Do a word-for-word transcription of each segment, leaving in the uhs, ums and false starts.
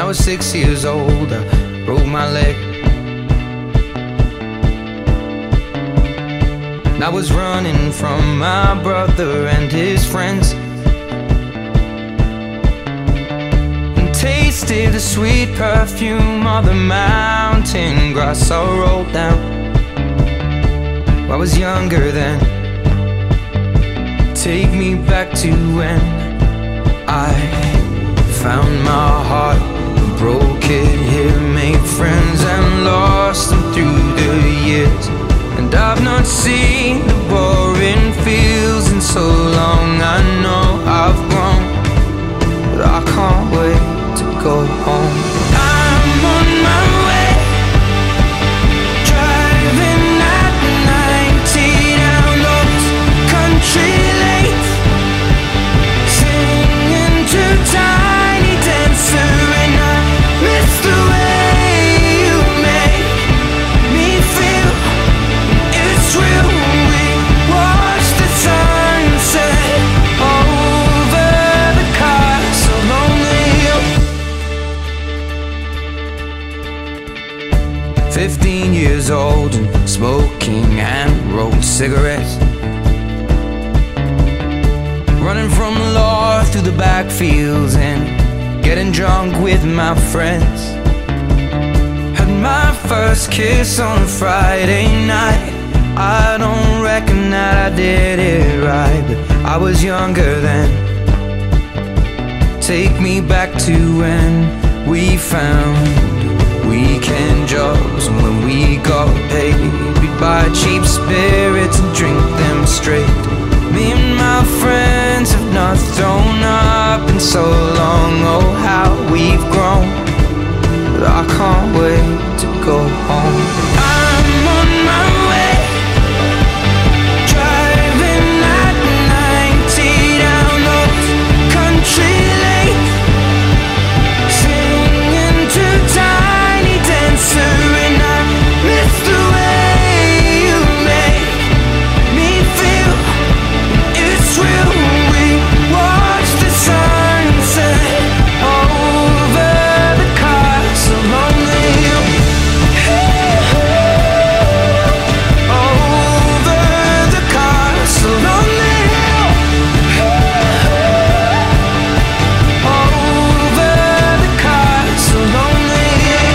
I was six years old, I broke my leg. I was running from my brother and his friends, and tasted the sweet perfume of the mountain grass I rolled down. I was younger then. Take me back to when I found my heart, broke it here, made friends and lost them through the years. And I've not seen the boring fields in so long. I know I've grown, but I can't wait to go home. I'm on my way, driving at ninety down those country lanes, singing to Tiny Dancer, and I miss the way you make me feel. It's real. We watch the sunset over the castle on the hill. Fifteen years old and smoking and rolled cigarettes, running from the law through the backfields and getting drunk with my friends. Had my first kiss on a Friday night. I don't reckon that I did it right, but I was younger then. Take me back to when we found weekend jobs, and when we got paid, we'd buy cheap spirits and drink them straight. Me and my friends have not thrown up in so long. Oh, how we've grown, but I can't wait to go home. I'm on my way, driving at ninety down those country lanes, singing to Tiny Dancer, and I miss the way you make me feel. It's real. We watch the sunset over the castle on the hill. Over the castle on the hill. Over the castle on the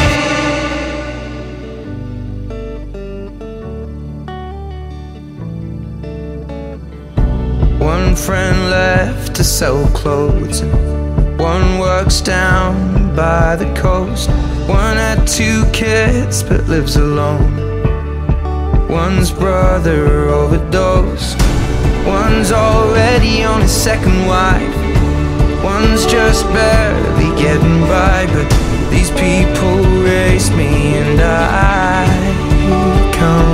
hill. One friend left to sell clothes, and one works down by the coast. One had two kids but lives alone. One's brother overdosed. One's already on his second wife. One's just barely getting by, but these people race me and I can't